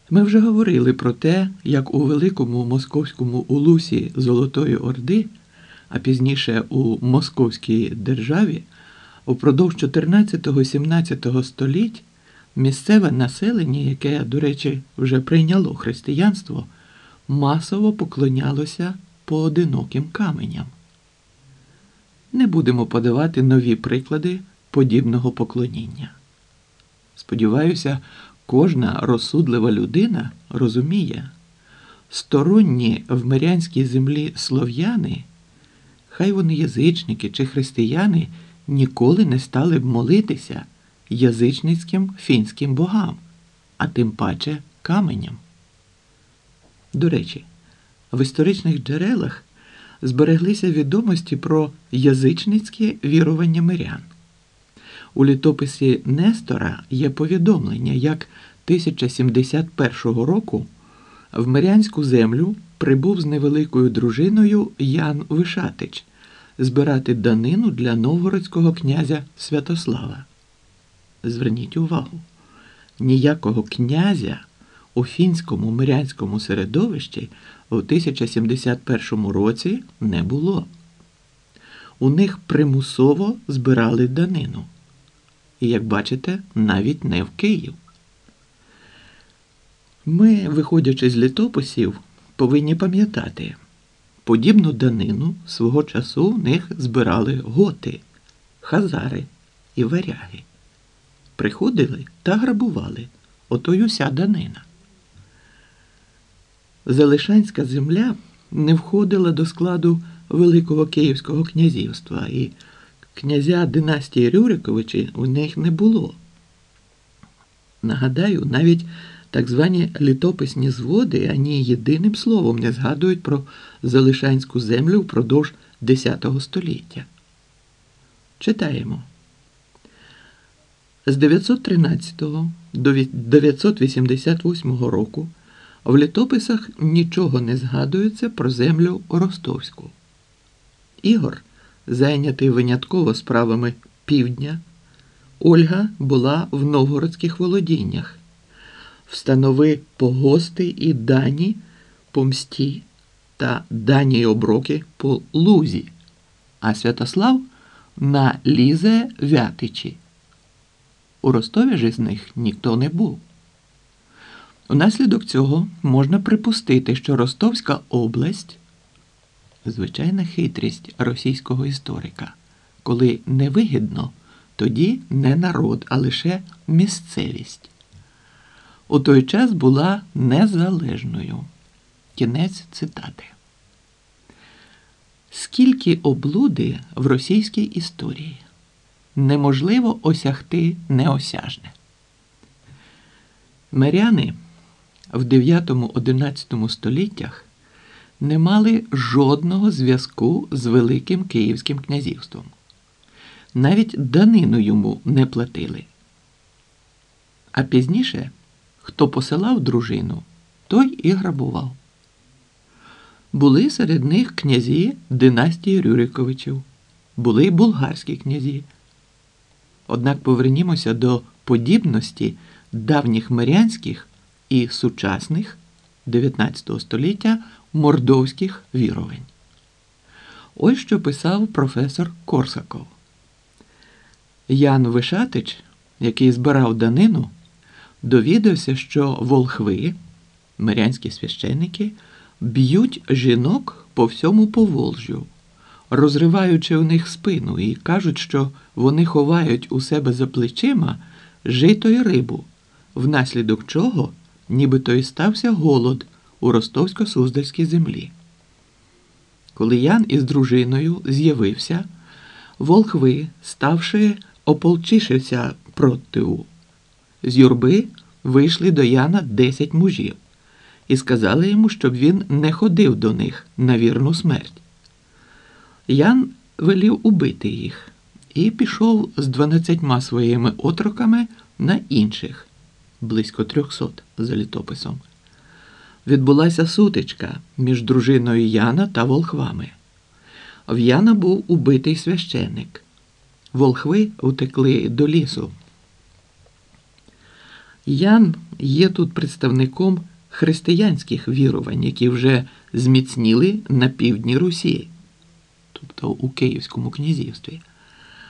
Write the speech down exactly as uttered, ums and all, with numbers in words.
Ми вже говорили про те, як у великому московському улусі Золотої Орди, а пізніше у Московській державі, упродовж чотирнадцятого-сімнадцятого століть місцеве населення, яке, до речі, вже прийняло християнство, масово поклонялося поодиноким каменям. Не будемо подавати нові приклади подібного поклоніння. Сподіваюся, кожна розсудлива людина розуміє, сторонні в мирянській землі слов'яни, хай вони язичники чи християни, ніколи не стали б молитися язичницьким фінським богам, а тим паче каменям. До речі, в історичних джерелах збереглися відомості про язичницьке вірування мирян. У літописі Нестора є повідомлення, як тисяча сімдесят першого року в мирянську землю прибув з невеликою дружиною Ян Вишатич збирати данину для новгородського князя Святослава. Зверніть увагу, ніякого князя у фінському мирянському середовищі у тисяча сімдесят першому році не було. У них примусово збирали данину. І, як бачите, навіть не в Київ. Ми, виходячи з літописів, повинні пам'ятати, подібну данину свого часу в них збирали готи, хазари і варяги. Приходили та грабували, ото й уся данина. Залишанська земля не входила до складу Великого Київського князівства, і князя династії Рюриковичі у них не було. Нагадаю, навіть так звані літописні зводи ані єдиним словом не згадують про Залишанську землю впродовж десятого століття. Читаємо. З дев'ятсот тринадцятого до дев'ятсот вісімдесят восьмого року в літописах нічого не згадується про землю Ростовську. Ігор зайнятий винятково справами півдня, Ольга була в новгородських володіннях. Встанови погости і дані по Мсті та дані й оброки по Лузі, а Святослав на Лізе Вятичі. У Ростові ж із них ніхто не був. Унаслідок цього можна припустити, що Ростовська область – звичайна хитрість російського історика. Коли невигідно, тоді не народ, а лише місцевість. У той час була незалежною. Кінець цитати. Скільки облуди в російській історії? Неможливо осягти неосяжне. Миряни в дев'ятому-одинадцятому століттях не мали жодного зв'язку з Великим Київським князівством. Навіть данину йому не платили. А пізніше, хто посилав дружину, той і грабував. Були серед них князі династії Рюриковичів, були й булгарські князі. Однак повернімося до подібності давніх мирянських і сучасних дев'ятнадцятого століття мордовських вірувань. Ось що писав професор Корсаков. Ян Вишатич, який збирав данину, довідався, що волхви, мирянські священники, б'ють жінок по всьому Поволжю, розриваючи у них спину, і кажуть, що вони ховають у себе за плечима жито й рибу, внаслідок чого нібито і стався голод у Ростовсько-Суздальській землі. Коли Ян із дружиною з'явився, волхви, ставши, ополчишися проти. З юрби вийшли до Яна десять мужів і сказали йому, щоб він не ходив до них на вірну смерть. Ян велів убити їх і пішов з дванадцятьма своїми отроками на інших, близько трьохсот за літописом. Відбулася сутичка між дружиною Яна та волхвами. В Яна був убитий священник. Волхви утекли до лісу. Ян є тут представником християнських вірувань, які вже зміцніли на півдні Русі, тобто у Київському князівстві.